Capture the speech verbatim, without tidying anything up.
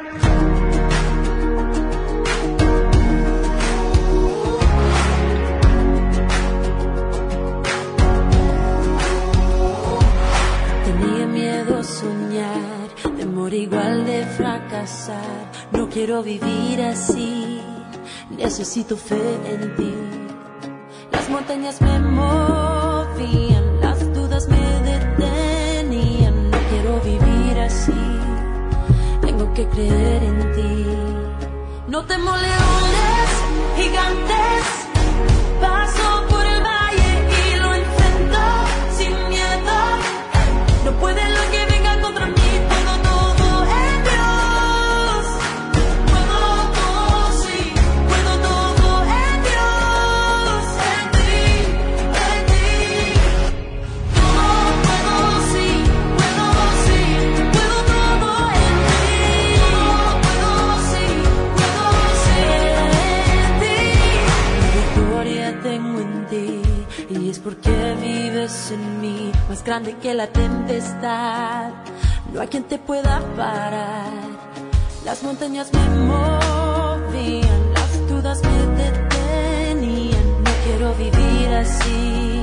Tenía miedo a soñar, temor igual de fracasar. No quiero vivir así, necesito fe en ti. Las montañas me movían, las dudas me detenían. No quiero vivir así, tengo que creer en ti. No temo leones, gigantes, paso por el valle y lo enfrento sin miedo. No puede lo que venga contra mí, puedo todo en Dios. Puedo todo, sí, puedo todo en Dios, en ti, en ti. Todo puedo, sí, puedo, sí, puedo todo en ti. Puedo, sí, puedo, sí, en ti. La victoria tengo en ti, y es porque vives en mí, más grande que la tempestad. No hay quien te pueda parar. Las montañas me movían, las dudas me detenían. No quiero vivir así,